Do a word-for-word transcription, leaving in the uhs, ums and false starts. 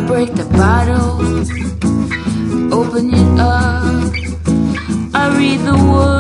break the bottle, open it up. I read the words.